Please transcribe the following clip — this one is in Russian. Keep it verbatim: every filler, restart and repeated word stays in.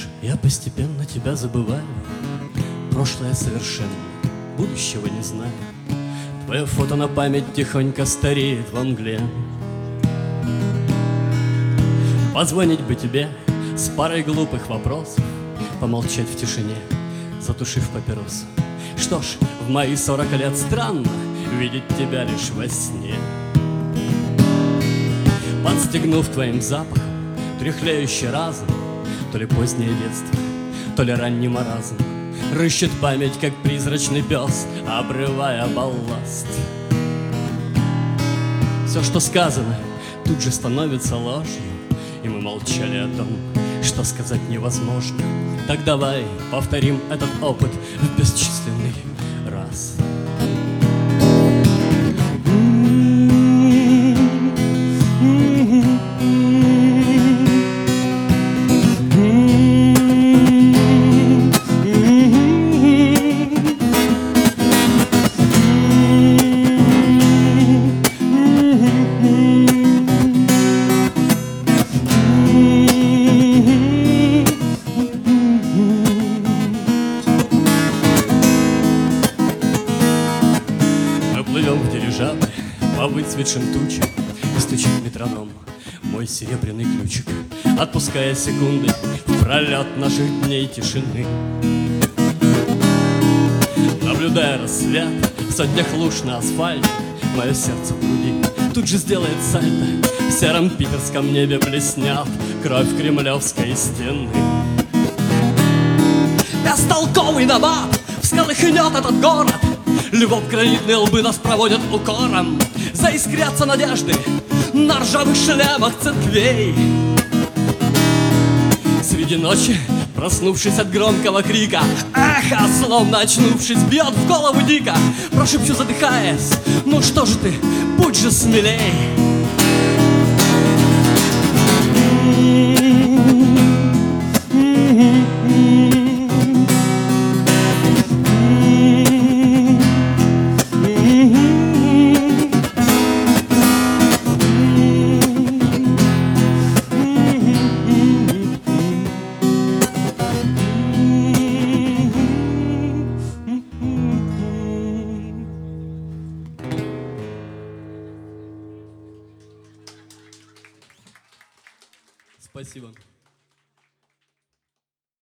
я постепенно тебя забываю. Прошлое совершенно, будущего не знаю. Твое фото на память тихонько стареет во мгле. Позвонить бы тебе с парой глупых вопросов, помолчать в тишине, затушив папиросу. Что ж, в мои сорок лет странно видеть тебя лишь во сне. Подстегнув твоим запахом тряхлеющий разум, то ли позднее детство, то ли ранний маразм, рыщет память, как призрачный пес, обрывая балласт. Все, что сказано, тут же становится ложью, и мы молчали о том, что сказать невозможно. Так давай повторим этот опыт в бесчисленный раз. Плывем в дирижабле по выцветшим тучам, и стучит метроном мой серебряный ключик, отпуская секунды в пролет наших дней тишины. Наблюдая рассвет в сотнях луж на асфальте, мое сердце в груди тут же сделает сальто. В сером питерском небе блеснет кровь кремлевской стены. Бестолковый набат всколыхнет этот город, львов гранитные лбы нас проводят укором. Заискрятся надежды на ржавых шлемах церквей. Среди ночи, проснувшись от громкого крика, эхо, словно очнувшись, бьет в голову дико. Прошепчу, задыхаясь: ну что же ты, будь же смелей. Спасибо.